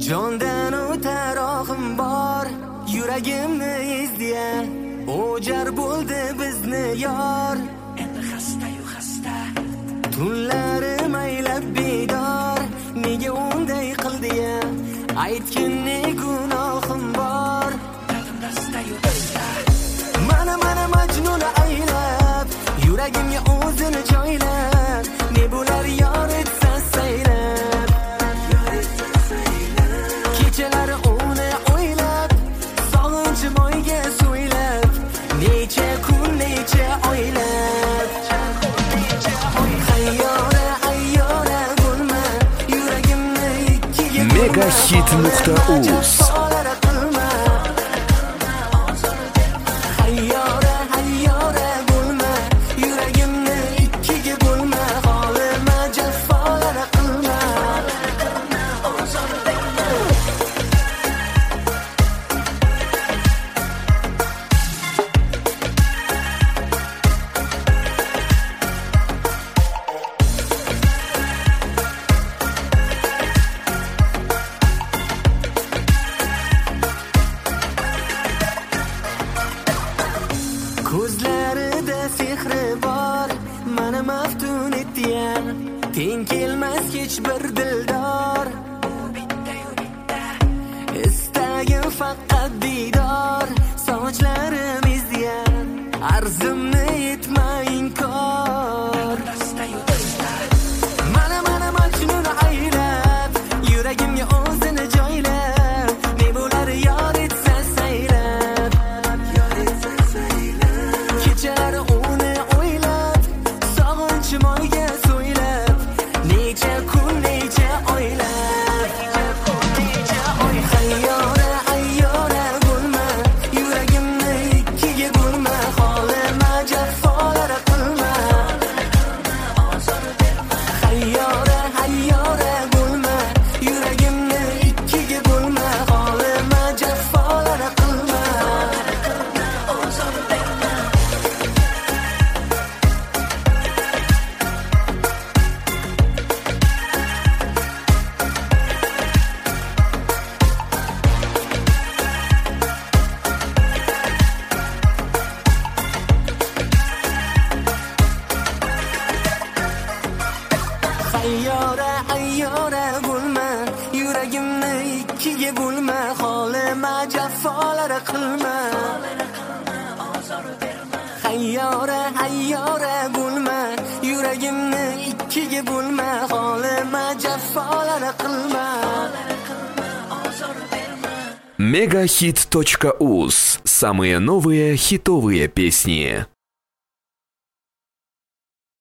Jondan o'tar oqim bor, yuragimni ezdiya, o'jar bo'ldi bizni yor. Endi xasta-yu xasta, tunlarim aylab bedor, nega unday qildi-ya? Aytgin ne gunohim bor. dardim dasta-yu dasta, Mana Majnun aylab, yuragimga o'zini joylab, ne bo'lar yor etsa saylab. Kechalari uni o'ylab, sog'inchim oyga so'ylab, necha kun necha oylab. Hayyora bo'lma, yuragimni ikkiga bo'lma. Megahit.uz Hayyora bo'lma, yuragimni ikkiga bo'lma. Holima jafolar qilma. Ko'zlarida sehri bor, meni maftun etdi-ya. Teng kelmas hech bir dildor. bitta-yu bitta, Istagim faqat didor, sochlarim ezdi-ya. Arzimni yetma inkor. dasta-yu dasta, Mana Majnun aylab, yuragimga o'zini joylab, ne bo'lar yor etsa saylab. Kechalari uni o'ylab, sog'inchim oyga so'ylab, necha kun necha oylab. Hayyora bo'lma, yuragimni ikkiga bo'lma. Holima jafolar qilma. Hayyora bo'lma, yuragimni ikkiga bo'lma. Holima jafolar qilma. Hayyora bo'lma, yuragimni ikkiga bo'lma. Holima jafolar qilma. Hayyora bo'lma, yuragimni ikkiga bo'lma. Holima jafolar qilma. Megahit.uz. Самые новые хитовые песни.